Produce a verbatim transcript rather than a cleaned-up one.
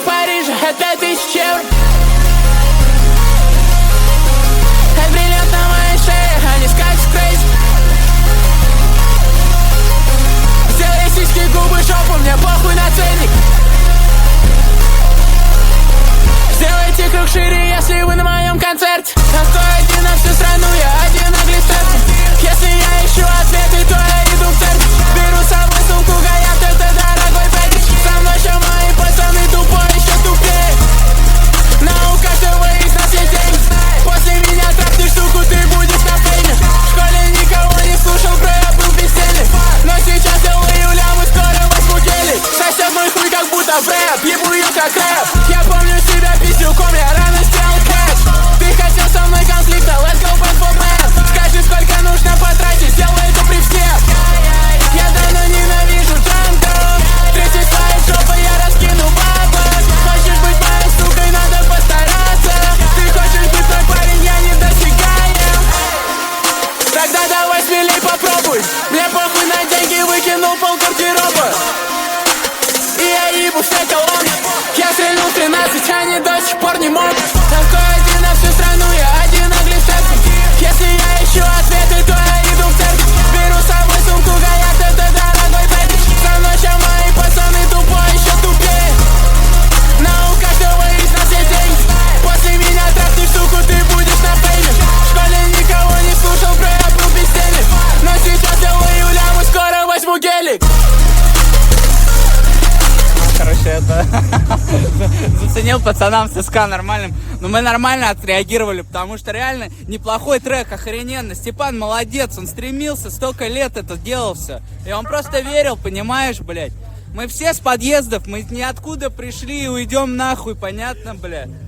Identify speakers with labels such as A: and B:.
A: Парижа, это тысяча евро. Это бриллиант на моей шее, они скачут крейзи. Сделай сиськи, губы, жопу, мне похуй на ценник. Сделайте круг шире, если вы на моем концерте. Такой один на всю страну, я один на глисстерце. Если я ищу ответы, то я иду в церковь. Беру с собой сумку, гаят, это дорогой пэкэдж. Со мной еще мои пацаны, тупой, еще тупее. Но у каждого из нас есть деньги. После меня трахнешь, суку, ты будешь на фейме. В школе никого не слушал, бро, я был бездельный. Но сейчас я ловлю лямы, скоро возьму гелик. Сосет мой хуй, как будто в рэп, ебу ее как рэп. Я помню себя пиздюком, я рано сделал кэш. Ты хотел со мной конфликта, let's go back for man. Скажи, сколько нужно потратить, сделай это при всех. Я давно ненавижу джанго. Тридцать своей жопы я раскину бабла. Хочешь быть моей сукой, надо постараться. Ты хочешь быть мой парень, я недосягаем. Тогда давай смелей попробуй. Мне похуй на деньги, выкинул пол гардероба. И я ебу все колонны. Я стрельнул в тринадцать, они до сих пор не могут. Такой один на всю страну, я один на глисстерце. Если я ищу ответы, то я иду в церковь. Беру с собой сумку, гаят, это дорогой пэкэдж. Со мной еще мои пацаны, тупой, еще тупее. Но у каждого из нас есть деньги. После меня трахнешь, суку, ты будешь на фейме. В школе никого не слушал, бро, я был бездельный. Но сейчас я ловлю лямы, скоро возьму гелик.
B: Короче, это заценил пацанам с СК нормальным. Но мы нормально отреагировали, потому что реально неплохой трек, охрененно. Степан молодец, он стремился, столько лет это делал все. И он просто верил, понимаешь, блядь. Мы все с подъездов, мы ниоткуда пришли и уйдем нахуй, понятно, блядь.